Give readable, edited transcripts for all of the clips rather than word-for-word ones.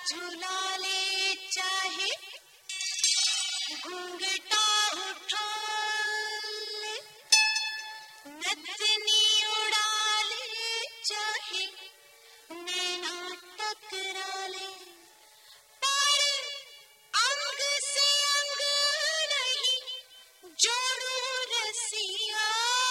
झुला ले चाहे घूंघटा उठा ले, नथनी उड़ा ले चाहे नैना टकरा ले, पर अंग से अंग नहीं जोड़ू रसिया,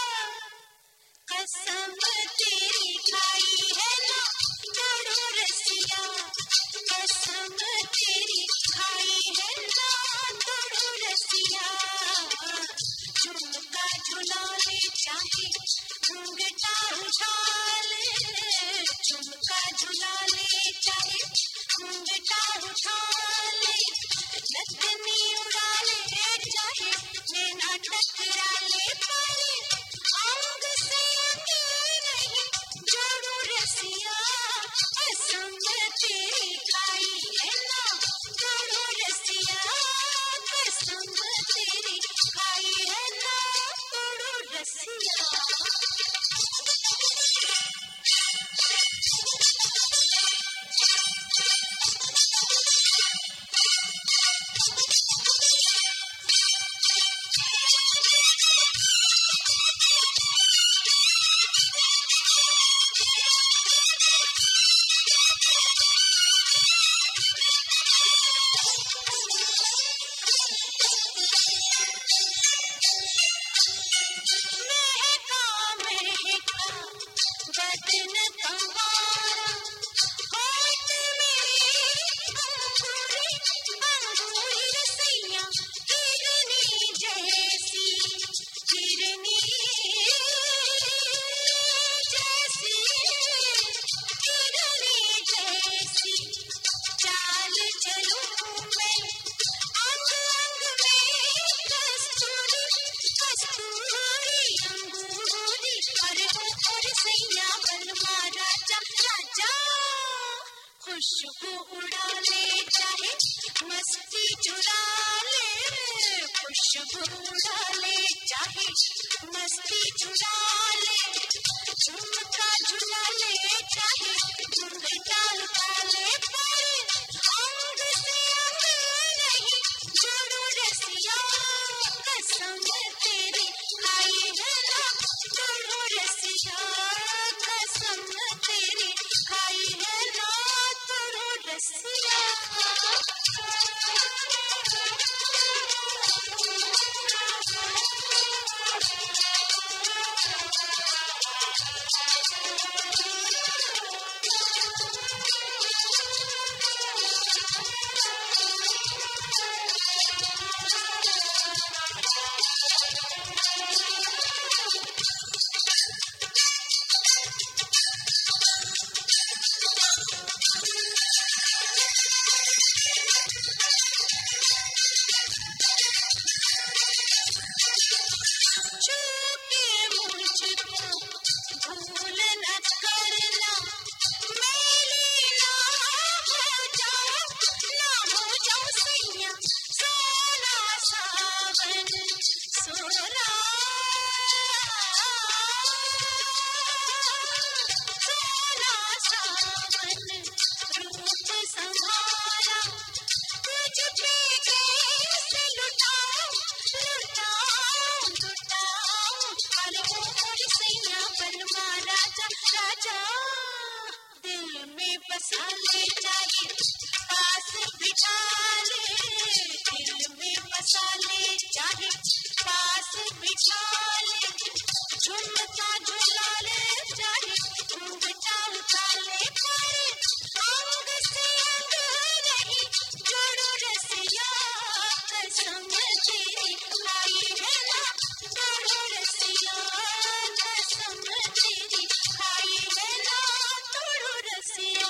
कसम तेरी खाई है ना जोड़ू रसिया, कसम तेरी खाई है ना जोड़ू रसिया। झुमका झुला ले चाहे घूंघटा उठा ले, झुमका झुला ले चाहे घूंघटा उठा ले, नथनी उड़ा ले चाहे नैना टकरा ले, पर अंग से अंग नहीं जोड़ू रसिया, कसम तेरी खाई है ना जोड़ू रसिया, कसम तेरी खाई है ना जोड़ू रसिया। बदन तुम्हारा होठ में अंगूरी रसिया, हिरनी जैसी हिरनी जैसी हिरनी जैसी चाल चलूं मैं, अंग अंग में कस्तूरी कस्तूरी अंगूरी, अरे और सैया बलवा राजा राजा, खुशबू उड़ा ले चाहे मस्ती चुरा ले, खुशबू उड़ा ले चाहे मस्ती चुरा ले, झुमका झुला ले चाहे घूंघटा उठा ले, पर अंग से अंग नहीं जोड़ू रसिया, कसम तेरी खाई है ना जोड़ू रसिया, कसम तेरी खाई है ना जोड़ू रसिया। भूल न करना मेरी ना हो जाऊं सैया, सोना सावन सोना सोना सावन रूप संभारा, तुझ पे कैसे लुटाऊं लुटाऊं लुटाऊं, अरे और सैया बनवा राजा राजा, दिल में बसा ले चाहे पास बिठा ले, दिल में बसा ले चाहे पास बिठा ले, झुमका झुला ले चाहे घूंघटा उठा ले, पर अंग से अंग नहीं जोड़ू रसिया, कसम तेरी खाई है ना जोड़ू रसिया, कसम तेरी खाई है ना जोड़ू रसिया।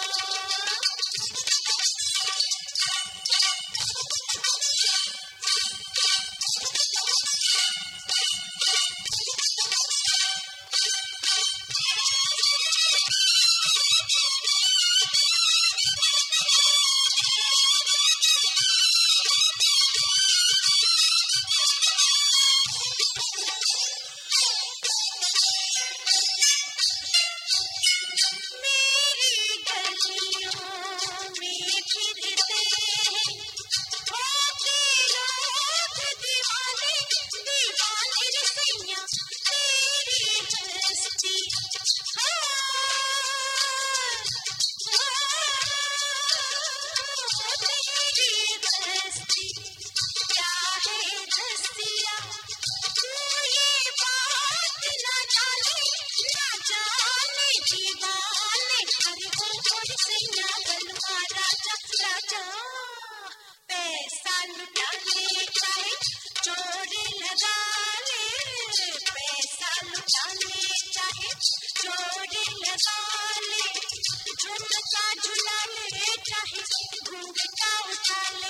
चाहे जोड़ी लगा ले, झुमका झुला ले, चाहे घूंघटा उठा ले,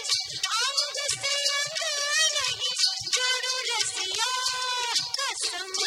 अंग से अंग नहीं जोड़ू रसिया कसम